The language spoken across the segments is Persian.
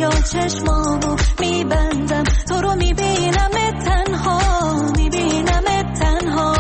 یا چشمامو میبندم تو رو میبینم تنها میبینم تنها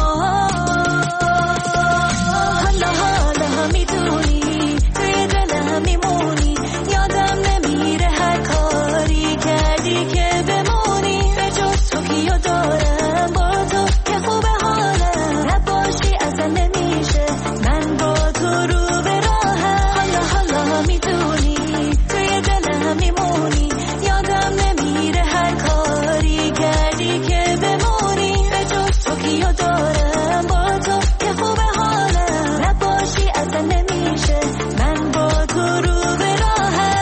حالا حالا میدونی توی دلم میمونی یادم نمیره هر کاری کردی که بمونی به جز تو کیو دارم با تو که خوبه حالم نباشی اصلا نمیشه من با تو رو به راهم حالا حالا میدونی توی دلم میمونی یادم نمیره هر کاری کردی که بمونی به جز تو کیو دارم با تو که خوبه حالم نباشی اصلا نمیشه من با تو رو به راهم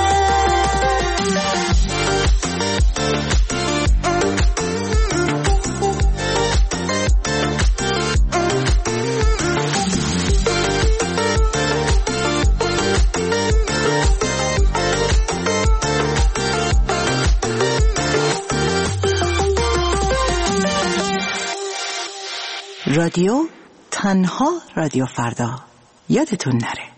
رادیو تنها رادیو فردا یادتون نره.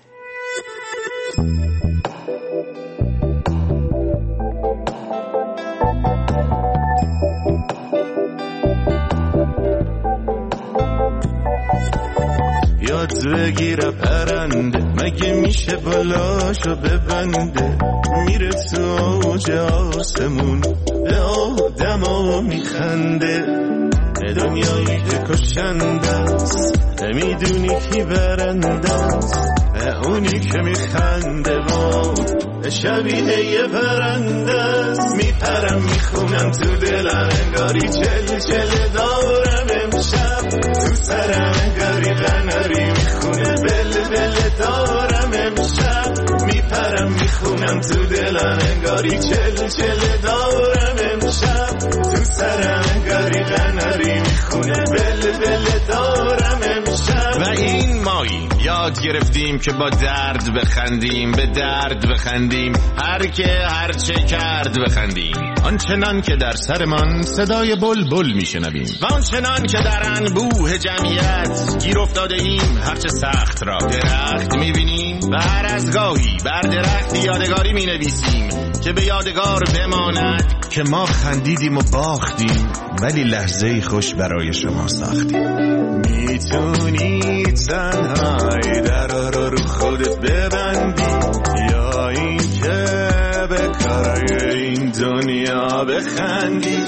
یاد بگیره پرنده مگه میشه بالاشو ببنده میره تو اوج آسمون به آدما میخنده دنیایی که کشنده است نمیدونی کی برنده است اونی که میخنده با شبیه یه پرنده است میپرم میخونم تو دلم انگاری چل چل دارم امشب تو سرم انگاری قناری میخونه بل بل دارم امشب میپرم میخونم تو دلم انگاری چل چل دارم امشب تو سرم انگاری قناری میخونه بل بل دارم امشب و این مایی یاد گرفتیم که با درد بخندیم به درد بخندیم هر که هر چه کرد بخندیم آنچنان که در سرمان صدای بلبل میشنویم و آنچنان که در انبوه جمعیت گیر افتاده ایم هرچه سخت را درخت میبینیم و هر از گاهی بر درخت یادگاری مینویسیم که به یادگار بماند که ما خندیدیم و باختیم ولی لحظه خوش برای شما ساختیم میتونی تنهایی درا رو خودت ببندی یا این که به کارای این دنیا بخندی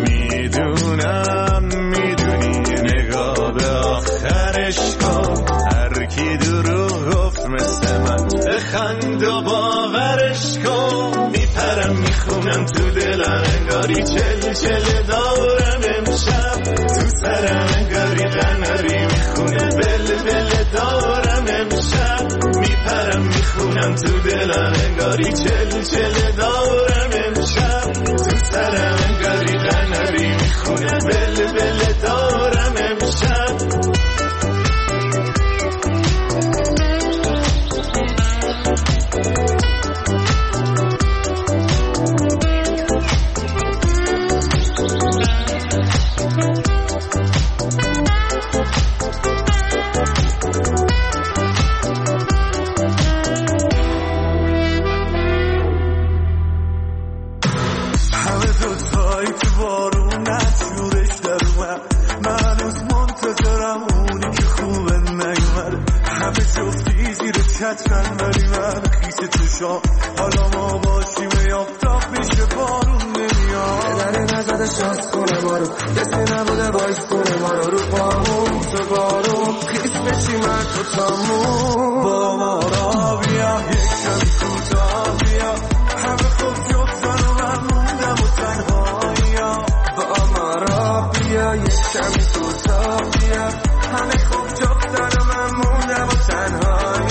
میدونی نگاه به آخرش کن هر کی دروغ گفت مثل من بخند و باورش کن میپرم میخونم تو دلم انگاری چل چل دارم امشب تو سرم انگاری قناری میخونه بل بل دارم امشب میپرم میخونم تو دلم انگاری چل چل دارم امشب تو سرم انگاری قناری میخونه بل بل دارم امشب چترن ولی من خیس چشام حالا ما باشیم یافتاب میشه بارون نمیاد دری نزده شانس کنه ما رو کسی نبوده باعث کنه ما رو پامون تو بارون خیس بشی من تو تامون با ما را بیا یک کمی کوتاه بیا همه خوب جفتن و من موندم و تنهایی با ما را بیا یک کمی کوتاه بیا همه خوب جفتن و من موندم و تنهایی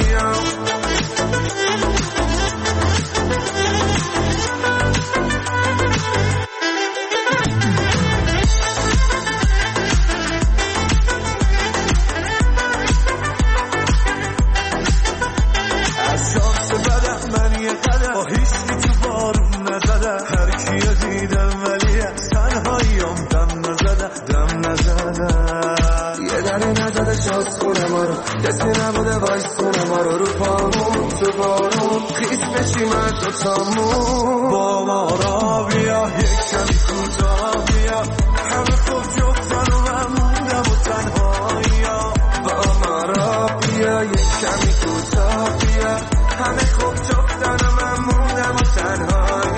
کسی نبوده وایس کنه ما رو پامون تو بارون خیس بشیم از دوتامون. با ما را بیا یک کمی کوتاه بیا، همه خوب جفتن و من موندم و تنهایی. با ما را بیا یک کمی کوتاه بیا، همه خوب جفتن و من موندم و تنهایی.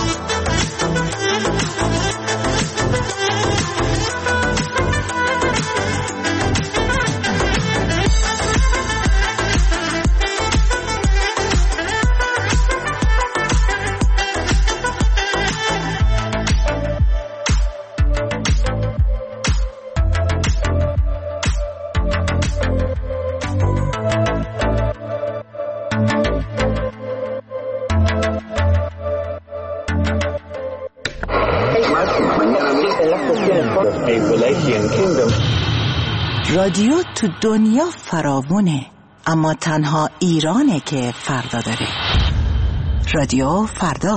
رادیو تو دنیا فراوونه، اما تنها ایرانه که فردا داره. رادیو فردا.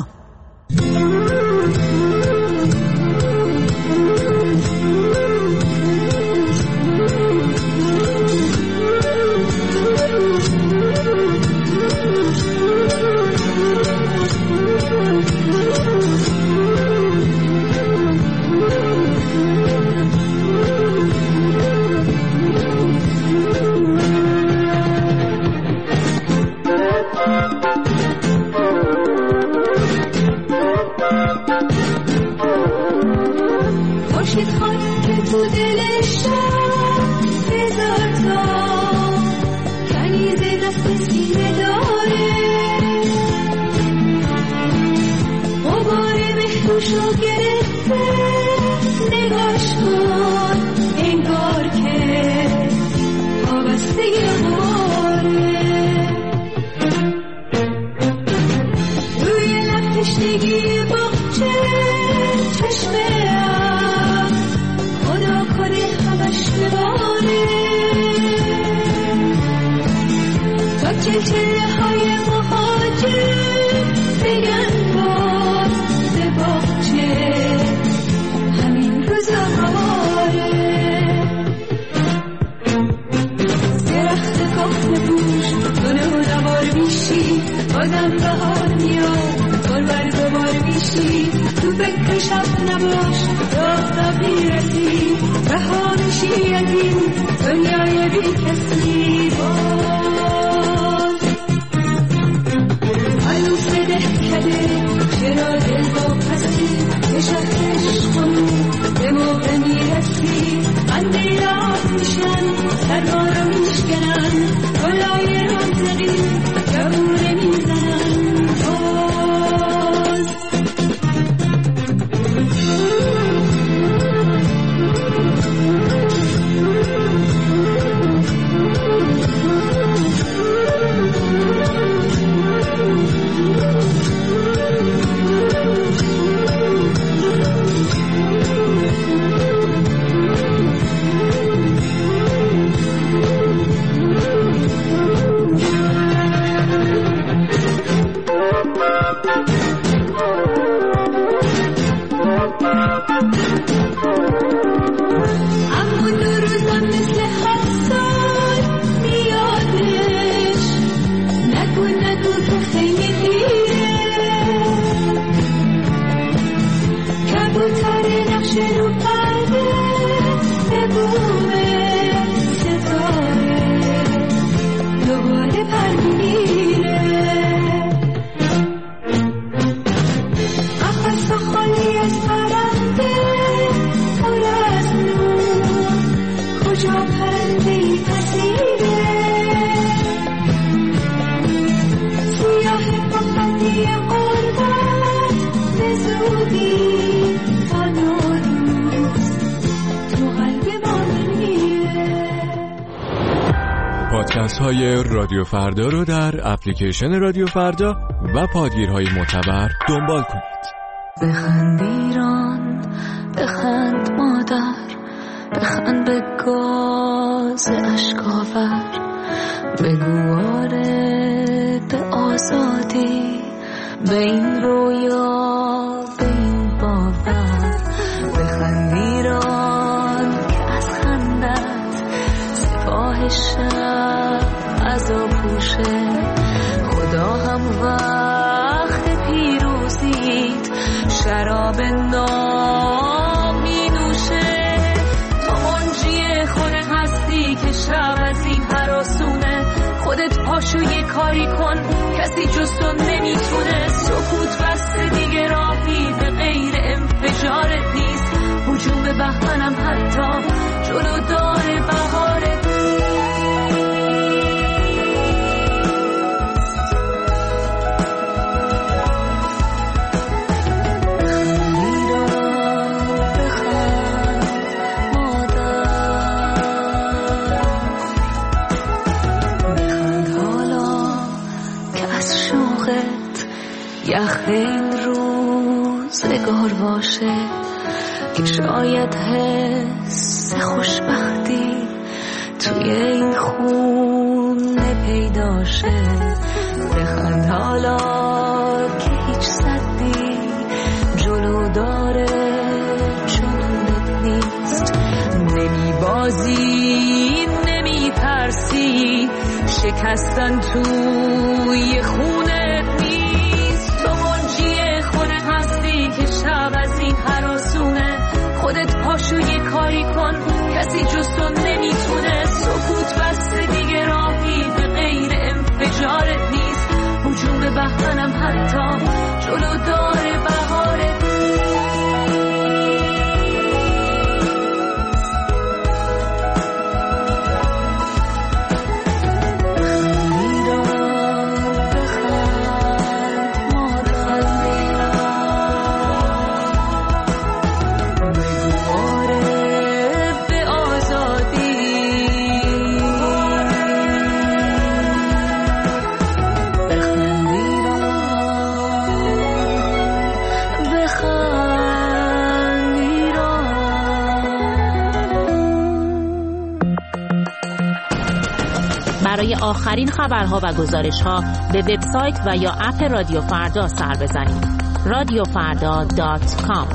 پادکست های رادیو فردا رو در اپلیکیشن رادیو فردا و پادگیرهای معتبر دنبال کنید. بخند ایران، بخند مادر، بخند به گاز اشکاور، بگو آره به آزادی، به این رویا، به این باور. بخند ایران که از خندت سپاه شب عذاب پوشه، خدا هم امید شراب نام می نوشه. تو منجی خود هستی که شب از این هراسونه. خودت پاشو یه کاری کن کسی جز تو نمیتونه. سکوت بسته دیگه راهی به غیر انفجارت نیست. هجوم بهمنم حتی جلو داره بهارت. یخ این روزگار باشه که شاید حس خوشبختی توی این خونه پیدا شه. بخند حالا که هیچ صدی جلو داره جنونت نیست. نمی بازی نمی ترسی شکستن توی خونت نیست. تو منجی خود هستی که شب از این هراسونه. خودت پاشو یه کاری کن کسی جز تو نمیتونه. سکوت بسته دیگه راهی به غیر انفجارت نیست. هجوم بهمنم حتی جلو داره بهارت. برای آخرین خبرها و گزارش‌ها به وبسایت و یا اپ رادیو فردا سر بزنید. radiofarda.com.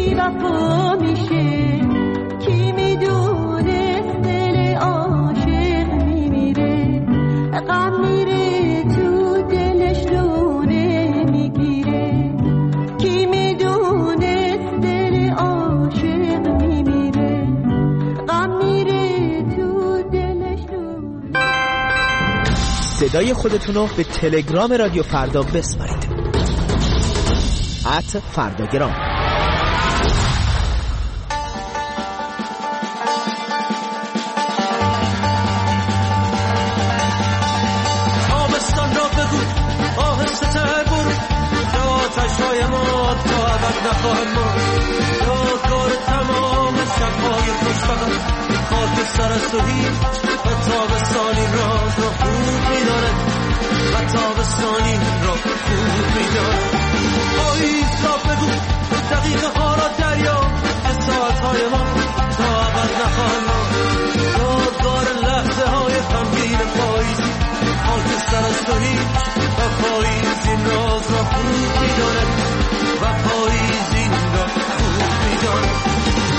بی وفا میشه کی میدونه دل عاشق میمیره غم میره تو دلش رو نمیگیره کی میدونه دل عاشق میمیره غم میره تو دلش رو. صدای خودتونو به تلگرام رادیو فردا بسپارید @فرداگرام. آبستان را بگو آهسته تر برو که آتش‌های ما تا ابد نخواهد ماند یادگار تمام شب‌های خوشبخت خاک سر است و هیچ و تابستانی راز را خوب می‌داند و تابستانی را خوب می‌داند. پاییز را بگو دقیقه ها را دریا که ساعتهای ما تا ابد نخواهند ماند یادگار لحظه های غمگین پاییزی خاک سر است و هیچ و پاییز این راز را خوب می‌داند و پاییز این را خوب می‌داند.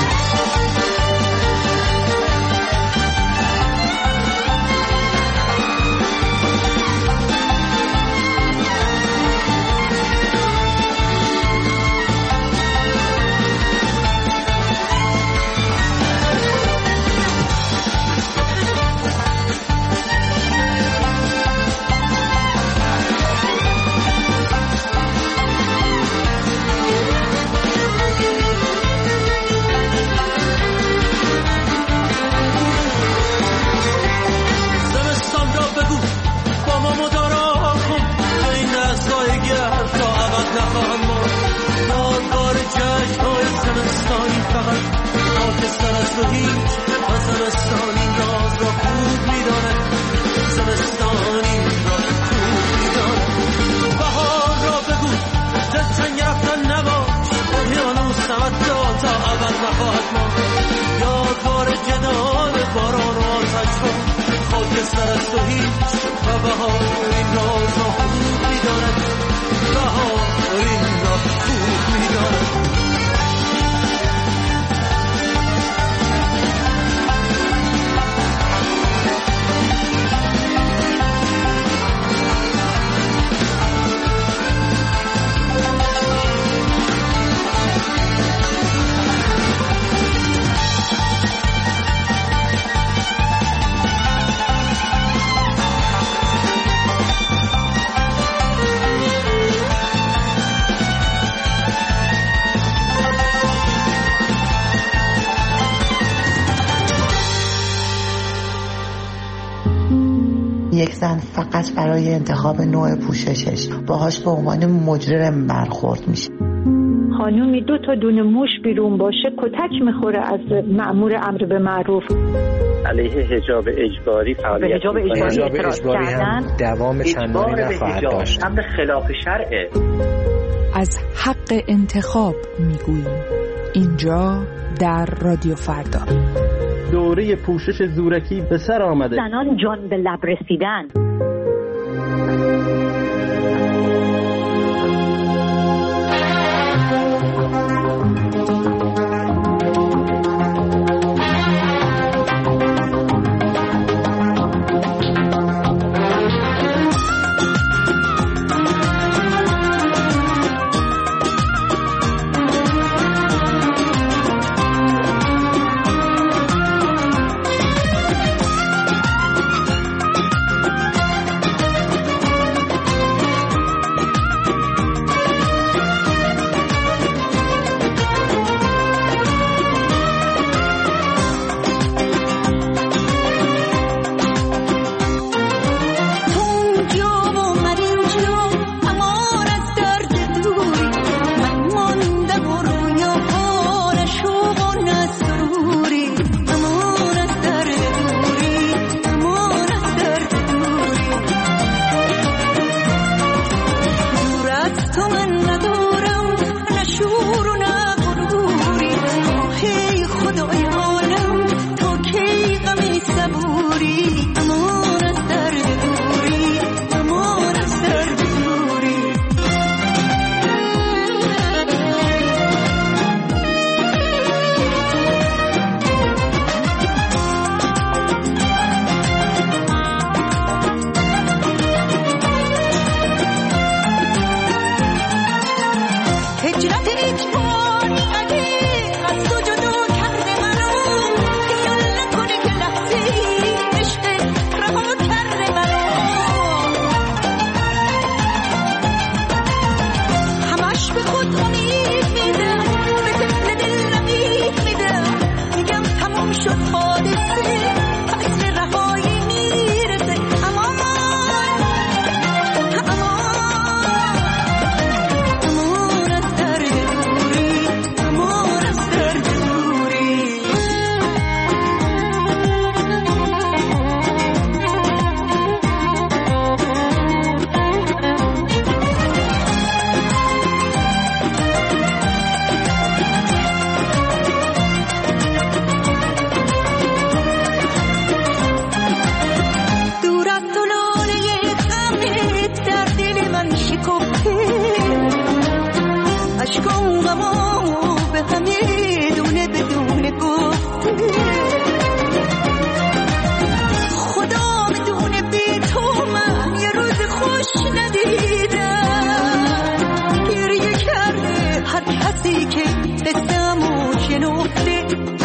یک زن فقط برای انتخاب نوع پوششش باهاش به عنوان مجرم برخورد میشه. خانومی 2 تا دونه موش بیرون باشه کتک میخوره از مأمور امر به معروف. علیه حجاب اجباری فعالیت حجاب اجباری هم دوام چندانی نخواهد داشت. امر خلاف شرعه. از حق انتخاب میگوییم اینجا در رادیو فردا. دوره پوشش زورکی به سر آمده. زنان جان به لب رسیدن. نقطه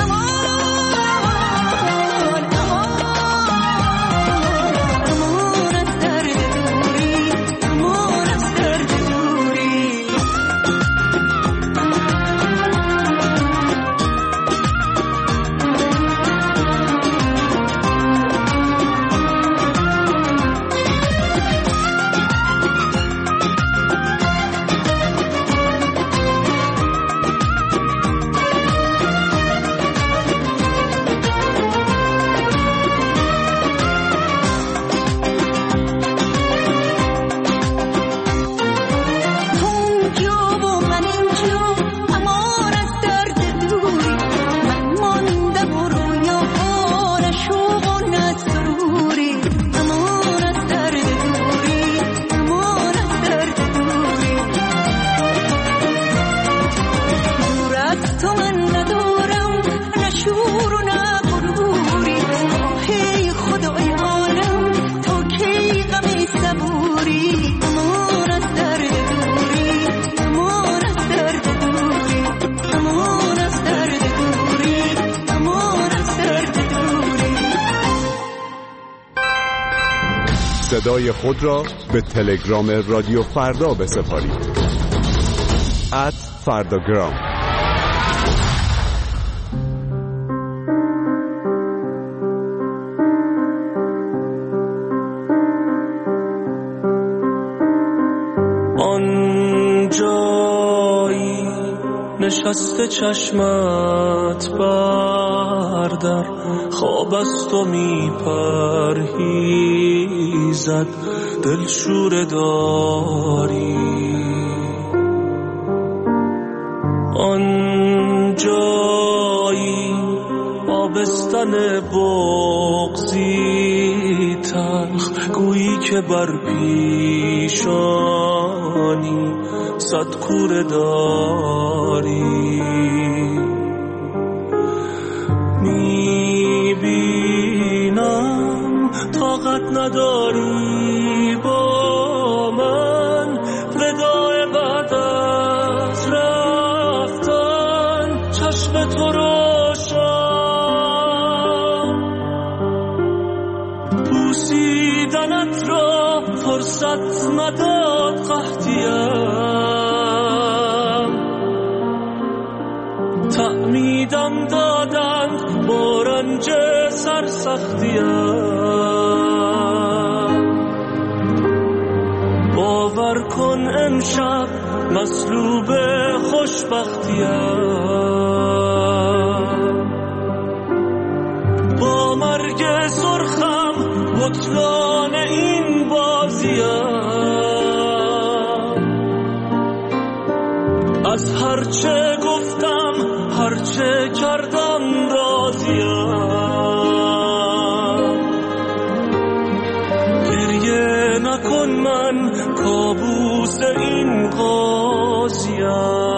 صدای خود را به تلگرام رادیو فردا بسپارید. @فرداگرام. آنجایی نشسته چشمت بردر، خواب است و میپرهیزد دلشوره داری. آنجایی آبستن بغضی تلخ، گویی که بر پیشانی صد کوره داری. میبینم طاقت نداری با من، وداع بعد از رفتن چشم تو روشن. بوسیدنت را فرصت نداد قحطیم، تعمیدم دادند با رنج سرسختیم. باور کن امشب مصلوب خوشبختیم، با مرگ سرخم بطلان این بازیم. از هرچه گفتم هرچه کردم راضیم. گریه نکن من کابوس این قاضیم.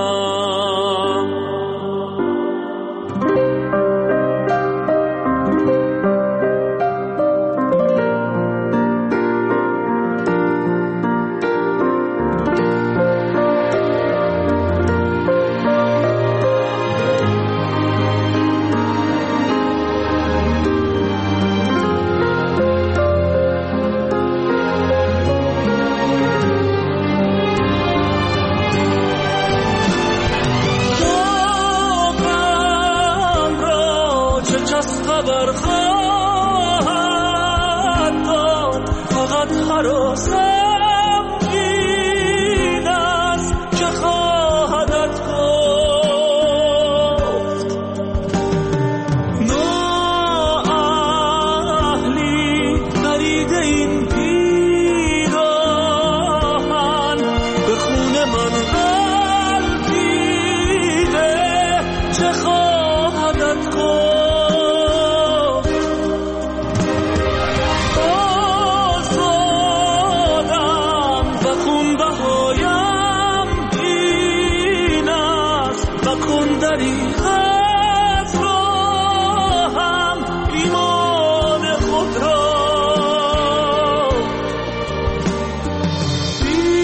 خبر خواهد داد، فقط هراسم این است که خواهدت گفت. نااهلی درید این پیراهن، به خون من غلطیده چه خواهدت گفت.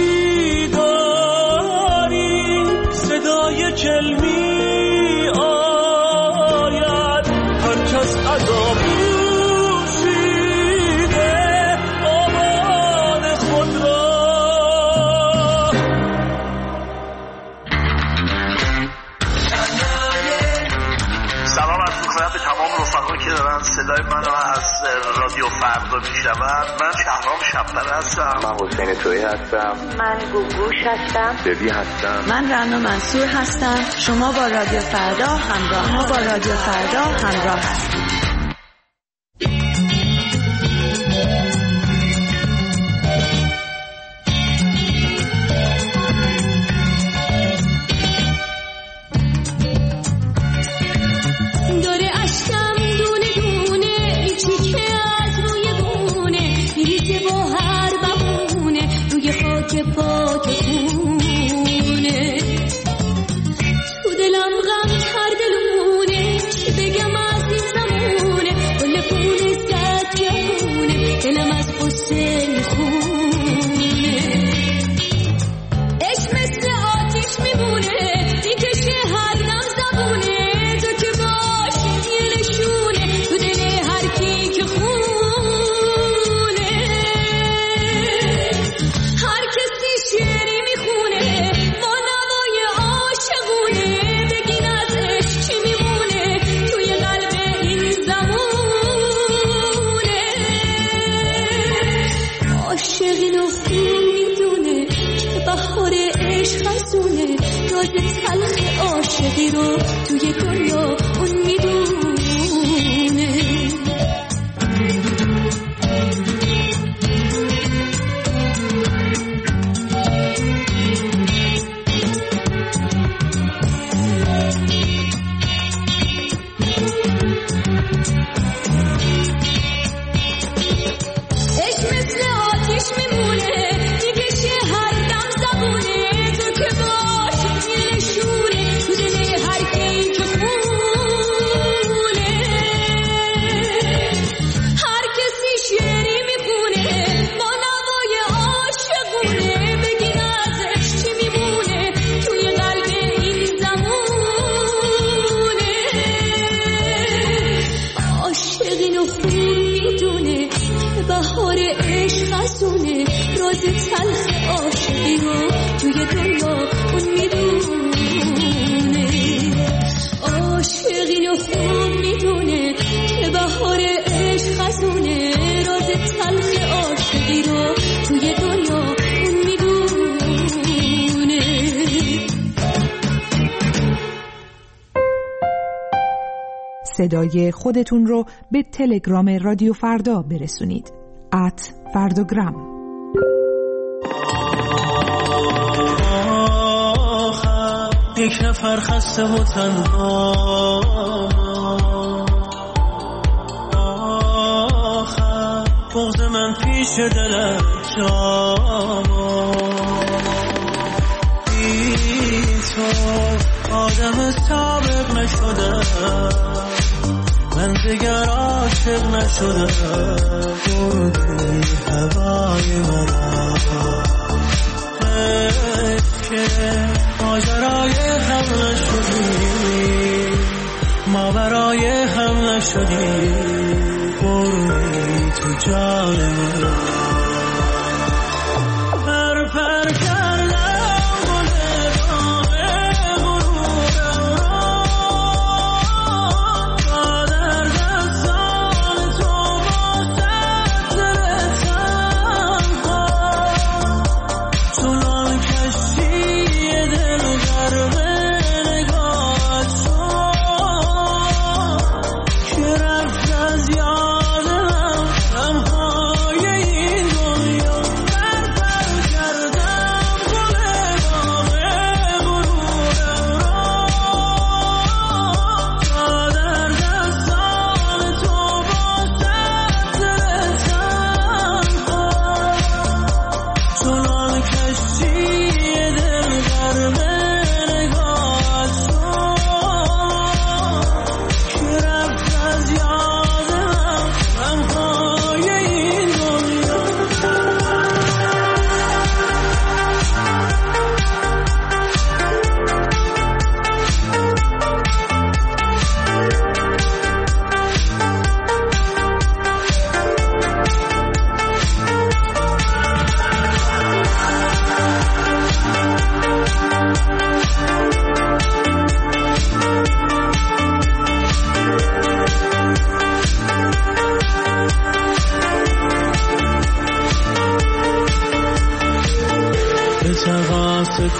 کلمی سلام عرض می‌کنم به تمام رفقا که دارن صدای منو از رادیو فردا میشنون. من شهرام شب‌بر هستم. من حسین تویی هستم. من گوگوش هستم. ببی هستم. من رنا منصور هستم. شما با رادیو فردا همراه هستید. پاک خونه تو دلم غم کرده لونه، چی بگم از این زمونه، گل پونه زد جهونه، دلم از قصه میخونه. عشق مثل آتیش میمونه، میکشه هر دم زبونه، تو که باشی یه نشونه تو دل هر کی که خونه. شعری میخونه با نوای عاشقونه، بگین ازش چی میمونه توی قلب این زمونه. عاشقین و خون میدونه که بهار عشق خزونه، راز تلخ عاشقی رو توی دنیا اون میدونه. بهار عشق خزونه، راز تلخ عاشقی رو توی دنیا اون میدونه. عاشقین و خوب میدونه که بهار عشق خزونه، راز تلخ عاشقی رو توی دنیا اون میدونه. صدای خودتون رو به تلگرام رادیو فردا برسونید. @فرداگرام. یک نفر خسته و تنها، آخر بغض من پیش دلت جا، بی تو آدم سابق نشده، من دیگر عاشق نشده، بردی هوای مرا، حیف که ماجرای هم نشدی، ما برای هم نشدی، بردی تو جان مرا. پر پر کردم این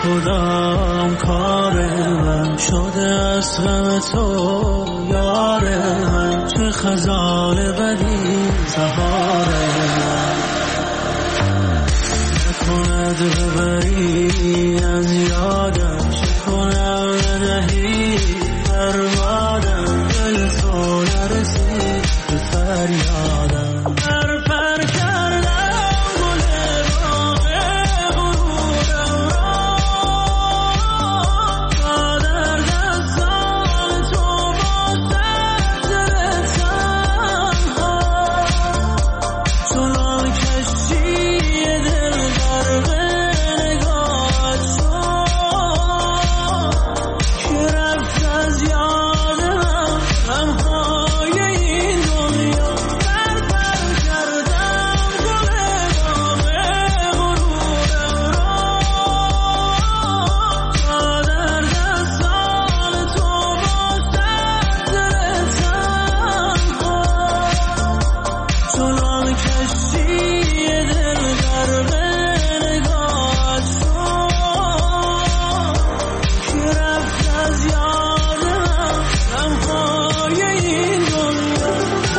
خودم کار من شده از غم تو یار من چه خزان بدی سهار من نکند ببری از یادم چه کنم ندهی بربادم دل تو نرسید به فریادم پر کردم گل باغ غرورم را تا در دستان تو باشد دل تنها چنان کشتی دل غرق نگاهت شد که رفت از یادم غمهای این دنیا پر کردم گل باغ غرورم را تا در دستان تو باشد دل تنها چنان کشتی دل غرق نگاهت شد که رفت از یادم غمهای این دنیا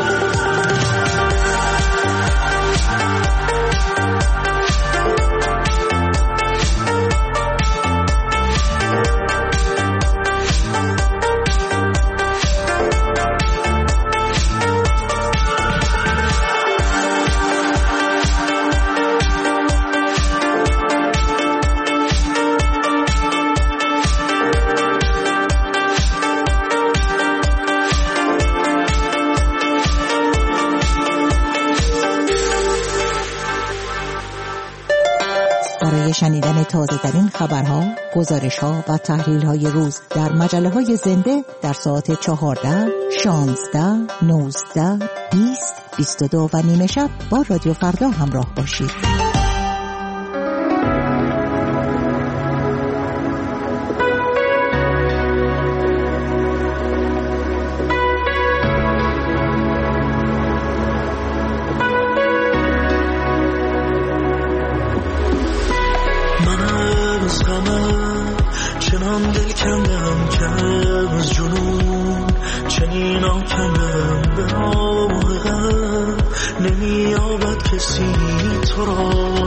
برای شنیدن تازه‌ترین خبرها، گزارش‌ها و تحلیل‌های روز در مجله‌های زنده در ساعت 14، 16، 19، 20، 22 و نیمه شب با رادیو فردا همراه باشید. من از غمم چنان دل کندم که از جنون چنین آکندم به راه غم نمی‌یابد کسی تو را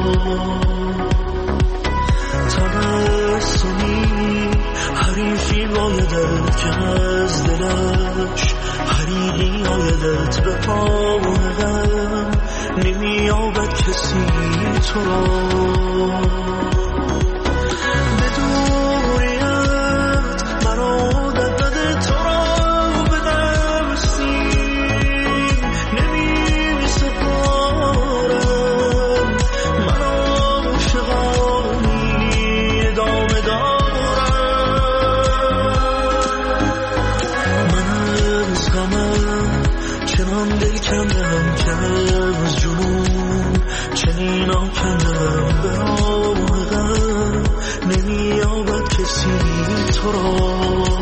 تبسمی حریفی بایدت که از دلش حریقی آیدت به پای غم نمی‌یابد کسی تو را چنان دل کندم که از جنون چنین آکندم به راه غم نمی‌یابد کسی تو را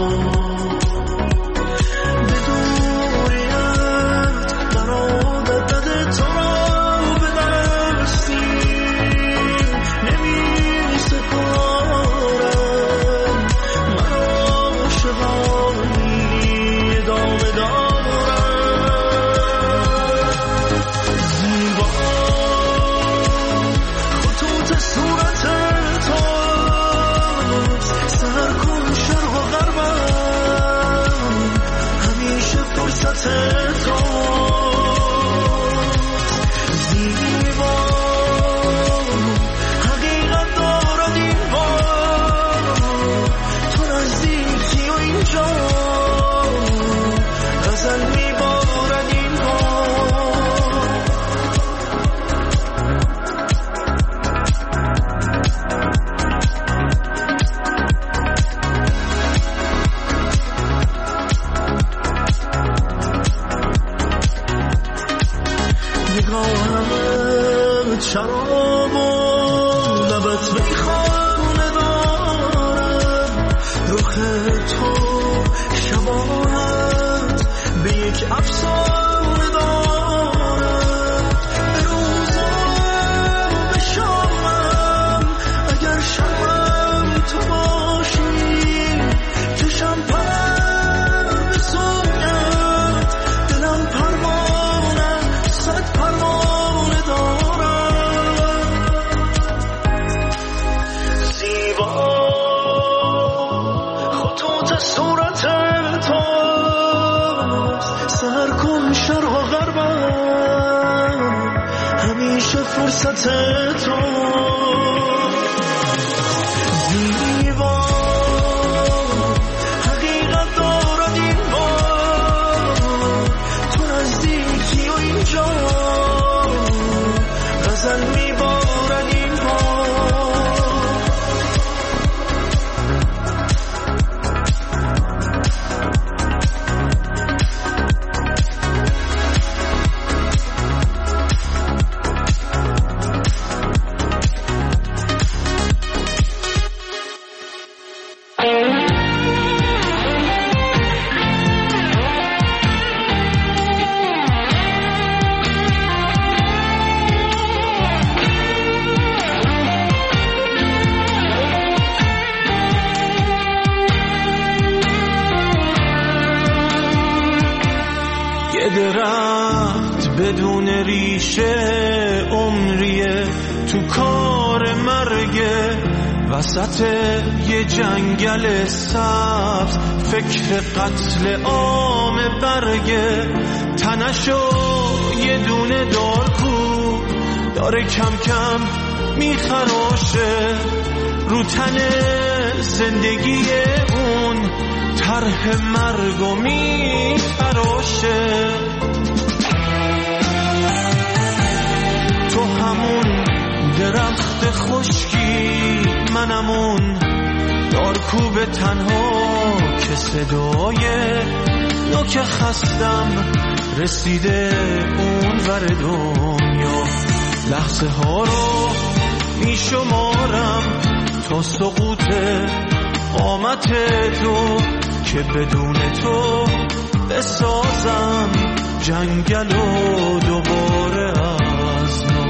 شراب و لبت میخانه دارم رخ تو شباهت به یک افسانه دارم به روزم به شامم اگر شبم چه فرصت تو زیبا حقیقت دارد این بار تو نزدیکی و اینجا غزل میبارد این بار درخت بدون ریشه عمریه تو کار مرگه وسط یه جنگل سبز فکر قتل عام برگه تنشو یه دونه دارکو داره کم کم میخراشه رو تن زندگی اون طرح مرگو میتراشه تو همون درخت خشکی منمون دارکوب تنها که صدای نوک خستم رسیده اون ور دنیا لحظه ها رو میشمارم تا سقوط قامت تو که بدون تو بسازم جنگل و دوباره از نو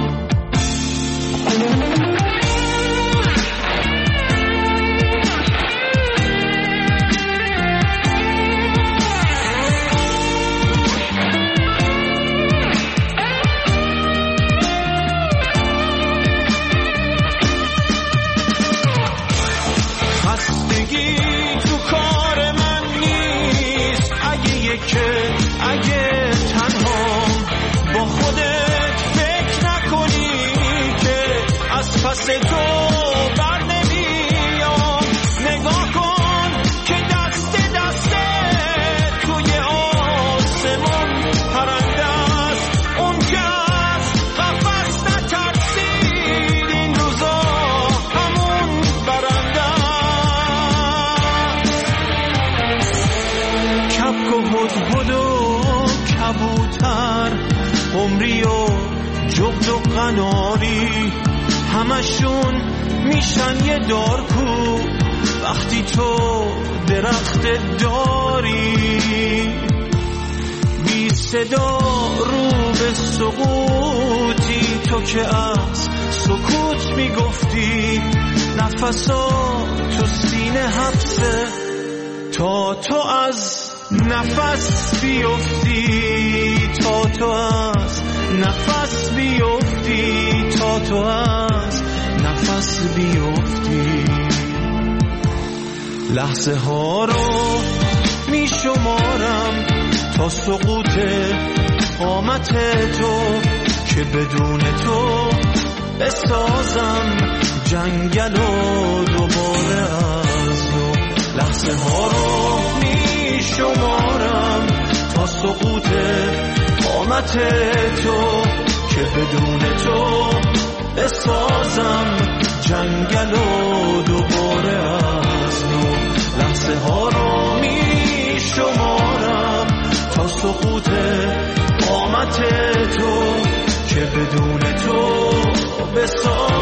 خستگی تو کار من نیست اگه تنهام با خودت فکر نکنی که از پس تو بر نمیام نگاه کن که دست توی آسمون پرنده است اون که از قفس نترسید این روزا همون برنده کبک و هدهد و کبوتر عمری و جغد و قناری همشون میشن یه دارکو وقتی تو درخت داری بی صدا رو به سقوطی تو که از سکوت میگفتی نفسات تو سینه حبسه تا تو از نفس بیفتی تا تو از نفس بیفتی تا تو از نفس بیفتی لحظه ها رو می شمارم تا سقوط قامت تو که بدون تو بسازم جنگل و دوباره از نو لحظه ها رو می شمارم تا سقوط قامت تو که بدون تو بسازم جنگل و دوباره از نو لحظه ها رو می شمارم تا سقوط قامت تو که بدون تو بسازم